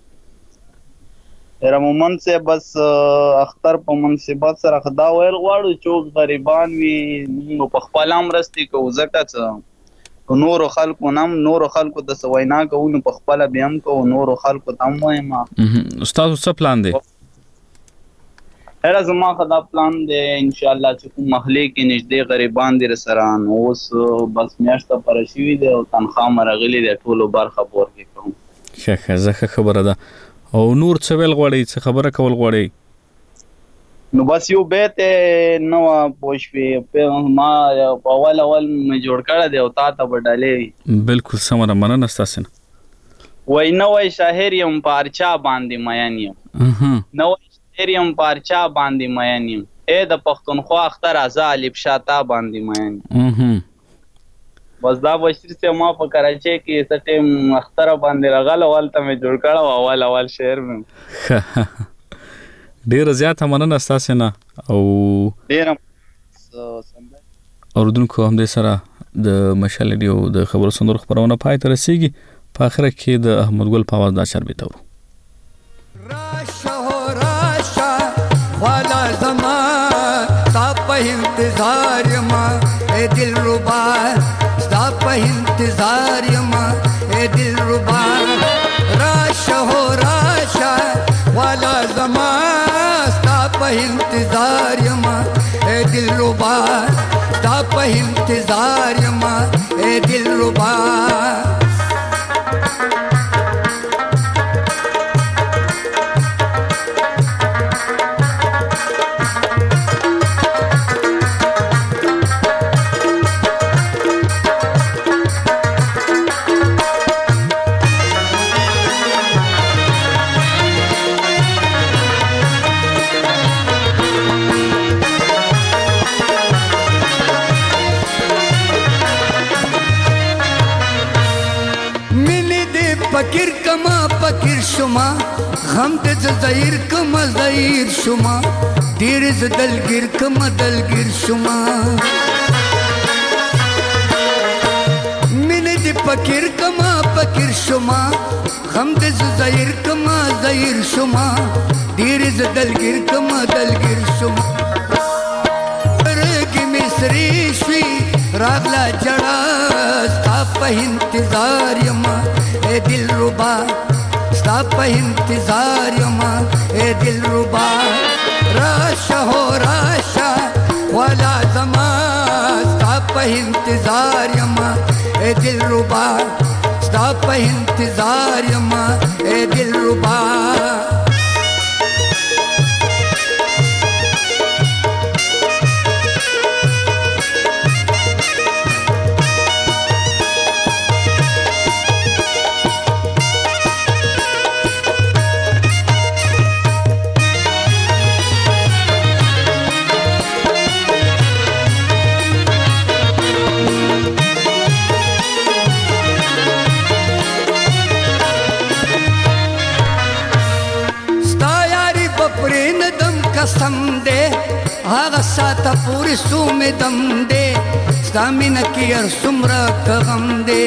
غواړي را مومن صاحب بس اختر په مناسبت سره خدا ویل غواړو چې غریبان وي نو په خپل امرستي کو زکه څه نور خلکو نام نور خلکو د سوینا کوو په خپل بیا هم کو نور خلکو تم وایم استاد څه پلان دی هر زما خدا پلان دی ان شاء الله چې کوم محلي کې نږدې غریبان دي سره اوس بس میاشت پر شي دی او تنخواه مرغلي د ټولو برخه پور کې کوم ښه ښه خبره ده او نور څه ویل غواړي څه خبره کول غواړي نو بس یو بیت نو پوښوي په ما په اول اول مې جوړ کړه دی او تا ته وډالې بالکل سمره مننه ستاسو وای نو وای شاعر یم پارچا باندې مېن یم نو شاعر یم پارچا باندې مېن یم اې د پښتونخوا اختر ازالب شاته باندې مېن بس دا بشری سے ما په کراچي کې سټیم اختر باندې راغله ولته مې جوړ کړه اول اول شعر مې ډیر زیاته مننه ستاسو نه او ډیر اوردونکو هم د سره د مشال ډیو د خبرو سندرو خبرونه پای ته رسیږي په اخر کې د احمد ګل په आवाज دا چر به تورو راشه راشه والا زما تا په انتظار ما اے دل ربا تا په انتظار ما اے دل ربا راشه راشه والا زما په انتظار یما اے دل ربا تا په انتظار یما اے دل ربا فقیر شما غم د زهیر کما زهیر شما ډیر ز دلګیر کما دلګیر شما مینه د فقیر کما فقیر شما غم د زهیر کما زهیر شما ډیر ز دلګیر کما دلګیر شما ورګی مصری شوی راغلا جڑا ستا په انتظار یما اے دل ربا ستا په انتظار یما اے دل ربا راشه هو راشه ولا زما ستا په انتظار یما اے دل ربا ستا په انتظار یما اے دل ربا قسم دے هغه ساته پوری سو می دم دے ستا مینه کې هر څومره غم دے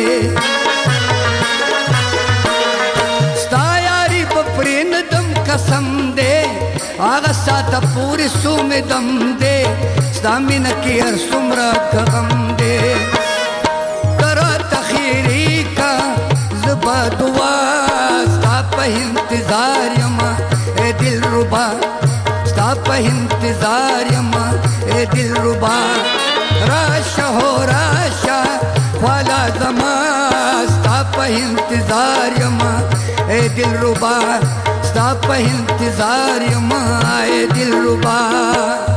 ستا یاري په پرې نه دم قسم دے هغه ساته پوری سو می دم دے ستا مینه کې هر څومره غم دے کرا تخیری کا زبا دعا ستا په انتظار یما اے دل ربا ستا په انتظار یما اے دل ربا راشه هو راشه والا زما ستا په انتظار یما اے دل ربا ستا په انتظار یما اے دل ربا